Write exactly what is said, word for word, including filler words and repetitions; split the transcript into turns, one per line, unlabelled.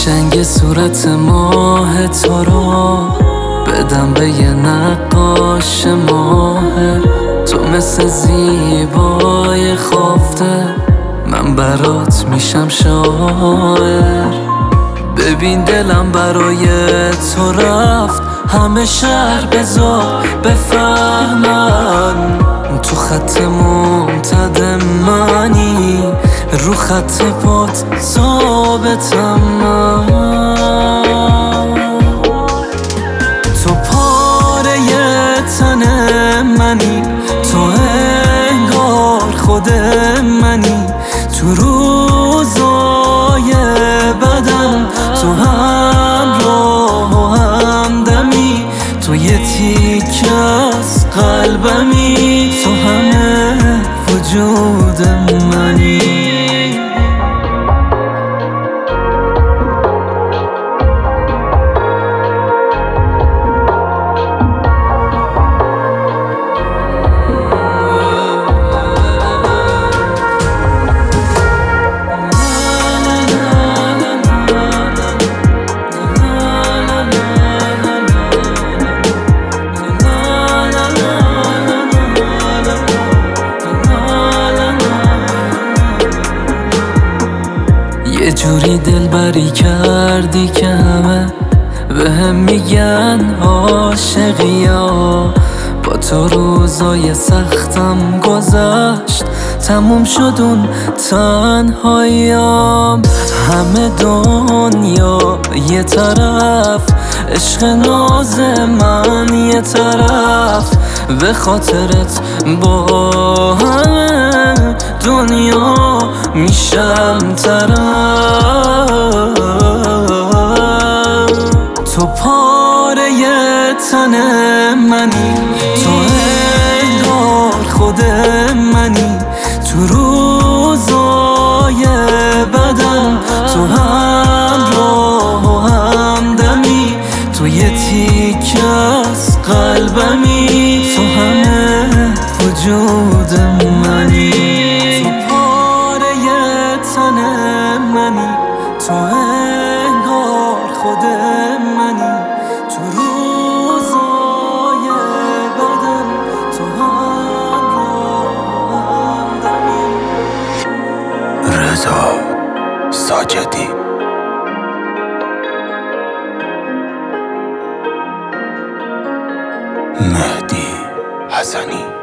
قشنگ صورت ماه تو رو بدم به یه نقاش ماهر. تو مثل زیبای خفته، من برات میشم شاعر. ببین دلم برای تو رفت، همه شهر بذار بفهمن. تو خط ممتد منی، رو خط پات ثابتم من. تو پاره تن منی، تو انگار خود منی. تو روزای بدم تو همراه و همدمی. تو یه تیکه از قلبمی، تو همه وجود منی. یه جوری دلبری کردی که همه به هم میگن عاشقی ها. با تو روزای سختم گذشت، تموم شد اون تنهاییام. همه دنیا یه طرف، عشق ناز من یه طرف. به خاطرت با همه دنیا میشم طرف. تو پاره تن منی، تو انگار خود منی. تو روزای بدم تو همراه و همدمی. تو یه تیکه از قلبمی، تو همه وجود منی. تو پاره تن منی، تو انگار خود منی. تو روزای بدم تو همراه و همدمی.
رضا ساجدی. مهدی حسنی.